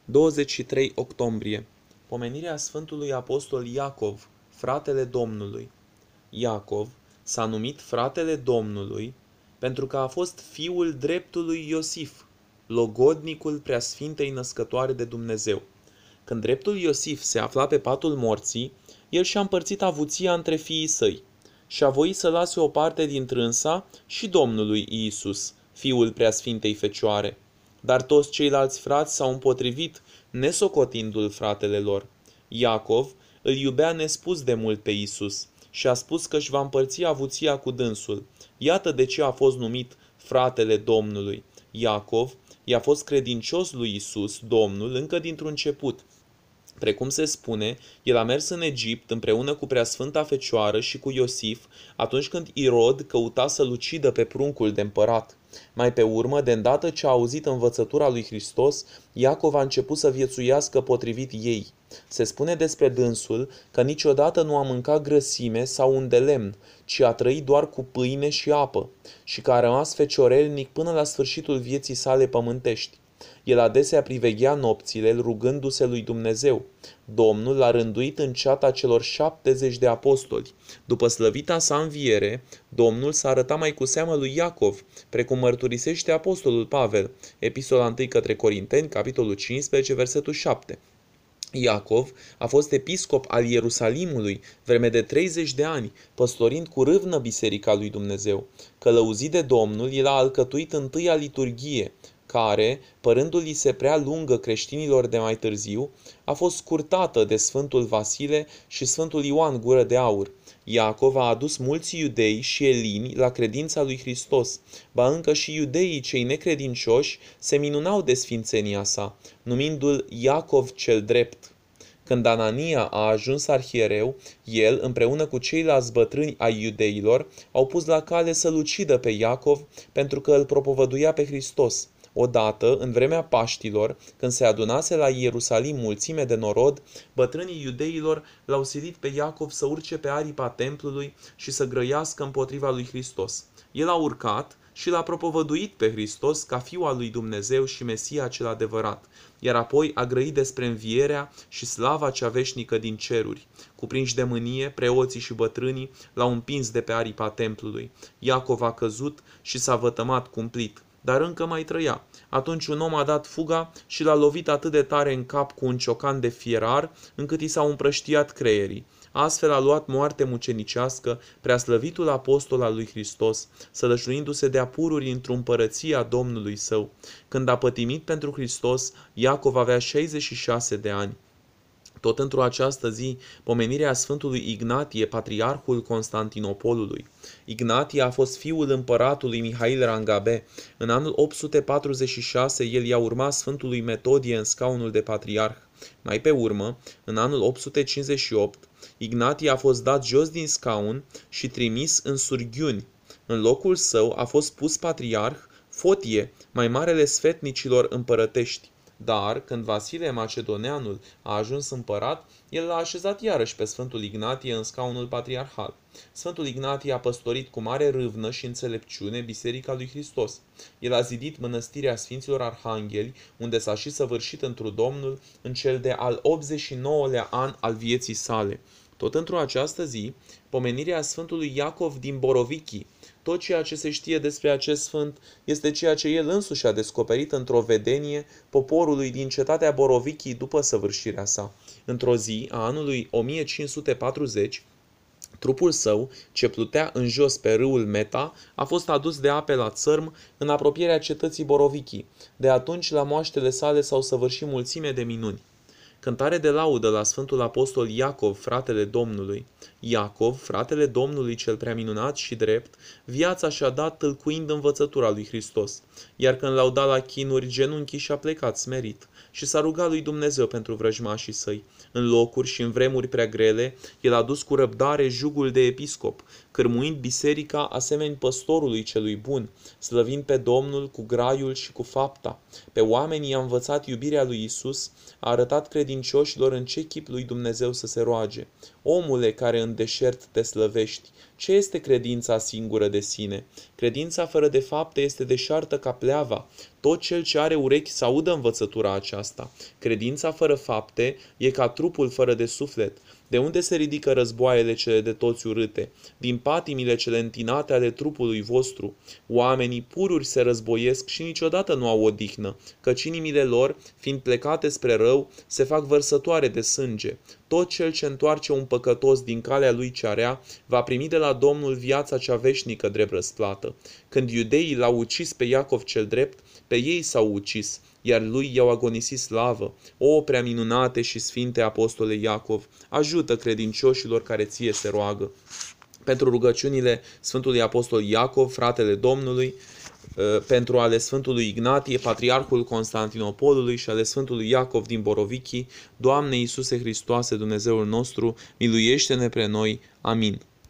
23 octombrie. Pomenirea Sfântului Apostol Iacov, fratele Domnului. Iacov s-a numit fratele Domnului pentru că a fost fiul dreptului Iosif, logodnicul preasfintei născătoare de Dumnezeu. Când dreptul Iosif se afla pe patul morții, el și-a împărțit avuția între fiii săi și a voit să lase o parte din trânsa și Domnului Iisus, fiul preasfintei Fecioare. Dar toți ceilalți frați s-au împotrivit, nesocotindu-l fratele lor. Iacov îl iubea nespus de mult pe Iisus și a spus că își va împărți avuția cu dânsul. Iată de ce a fost numit fratele Domnului. Iacov i-a fost credincios lui Iisus, Domnul, încă dintr-un început. Precum se spune, el a mers în Egipt împreună cu Preasfânta Fecioară și cu Iosif, atunci când Irod căuta să-l ucidă pe pruncul de împărat. Mai pe urmă, de îndată ce a auzit învățătura lui Hristos, Iacov a început să viețuiască potrivit ei. Se spune despre dânsul că niciodată nu a mâncat grăsime sau un de lemn, ci a trăit doar cu pâine și apă, și că a rămas feciorelnic până la sfârșitul vieții sale pământești. El adesea priveghea nopțile, rugându-se lui Dumnezeu. Domnul l-a rânduit în ceata celor 70 de apostoli. După slăvita sa înviere, Domnul s-a arătat mai cu seamă lui Iacov, precum mărturisește apostolul Pavel, Epistola 1 către Corinteni, capitolul 15, versetul 7. Iacov a fost episcop al Ierusalimului vreme de 30 de ani, păstorind cu râvnă biserica lui Dumnezeu. Călăuzit de Domnul, el a alcătuit întâia liturghie, care, părându-li se prea lungă creștinilor de mai târziu, a fost scurtată de Sfântul Vasile și Sfântul Ioan Gură de Aur. Iacov a adus mulți iudei și elini la credința lui Hristos, ba încă și iudeii cei necredincioși se minunau de sfințenia sa, numindu-l Iacov cel drept. Când Anania a ajuns arhiereu, el, împreună cu ceilalți bătrâni ai iudeilor, au pus la cale să-l ucidă pe Iacov pentru că îl propovăduia pe Hristos. Odată, în vremea Paștilor, când se adunase la Ierusalim mulțime de norod, bătrânii iudeilor l-au silit pe Iacov să urce pe aripa templului și să grăiască împotriva lui Hristos. El a urcat și l-a propovăduit pe Hristos ca Fiul al lui Dumnezeu și Mesia cel adevărat, iar apoi a grăit despre învierea și slava cea veșnică din ceruri. Cuprinși de mânie, preoții și bătrânii l-au împins de pe aripa templului. Iacov a căzut și s-a vătămat cumplit, dar încă mai trăia. Atunci un om a dat fuga și l-a lovit atât de tare în cap cu un ciocan de fierar, încât i s-au împrăștiat creierii. Astfel a luat moarte mucenicească preaslăvitul apostol al lui Hristos, sălășluindu-se de-a pururi într-o împărăție a Domnului său. Când a pătimit pentru Hristos, Iacov avea 66 de ani. Tot într-o această zi, pomenirea Sfântului Ignatie, patriarhul Constantinopolului. Ignatie a fost fiul împăratului Mihail Rangabe. În anul 846, el i-a urmat Sfântului Metodie în scaunul de patriarh. Mai pe urmă, în anul 858, Ignatie a fost dat jos din scaun și trimis în surghiuni. În locul său a fost pus patriarh Fotie, mai marele sfetnicilor împărătești. Dar, când Vasile Macedoneanul a ajuns împărat, el l-a așezat iarăși pe Sfântul Ignatie în scaunul patriarhal. Sfântul Ignatie a păstorit cu mare râvnă și înțelepciune Biserica lui Hristos. El a zidit mănăstirea Sfinților Arhangheli, unde s-a și săvârșit întru Domnul în cel de al 89-lea an al vieții sale. Tot într-o această zi, pomenirea Sfântului Iacov din Borovichi. Tot ceea ce se știe despre acest sfânt este ceea ce el însuși a descoperit într-o vedenie poporului din cetatea Borovichi după săvârșirea sa. Într-o zi a anului 1540, trupul său, ce plutea în jos pe râul Meta, a fost adus de ape la țărm în apropierea cetății Borovichi. De atunci, la moaștele sale s-au săvârșit mulțime de minuni. Cântare de laudă la Sfântul Apostol Iacov, fratele Domnului. Iacov, fratele Domnului cel preaminunat și drept, viața și-a dat tâlcuind învățătura lui Hristos. Iar când l-au dat la chinuri, genunchii și-a plecat smerit și s-a rugat lui Dumnezeu pentru vrăjmașii săi. În locuri și în vremuri prea grele, el a dus cu răbdare jugul de episcop, cârmuind biserica asemeni păstorului celui bun, slăvind pe Domnul cu graiul și cu fapta. Pe oameni i-a învățat iubirea lui Isus, a arătat credincioșilor în ce chip lui Dumnezeu să se roage. Omule care în deșert te slăvești, ce este credința singură de sine? Credința fără de fapte este deșartă ca pleava. Tot cel ce are urechi să audă învățătura aceasta. Credința fără fapte e ca trupul fără de suflet. De unde se ridică războaiele cele de toți urâte? Din patimile cele întinate ale trupului vostru. Oamenii pururi se războiesc și niciodată nu au odihnă, căci inimile lor, fiind plecate spre rău, se fac vărsătoare de sânge. Tot cel ce întoarce un păcătos din calea lui cea rea, va primi de la Domnul viața cea veșnică drept răsplată. Când iudeii l-au ucis pe Iacov cel drept, pe ei s-au ucis, iar lui i-au agonisit slavă. O, prea minunate și sfinte apostole Iacov, ajută credincioșilor care ție se roagă. Pentru rugăciunile Sfântului Apostol Iacov, fratele Domnului, pentru ale Sfântului Ignatie, Patriarhul Constantinopolului și ale Sfântului Iacov din Borovichii, Doamne Iisuse Hristoase, Dumnezeul nostru, miluiește-ne pre noi. Amin.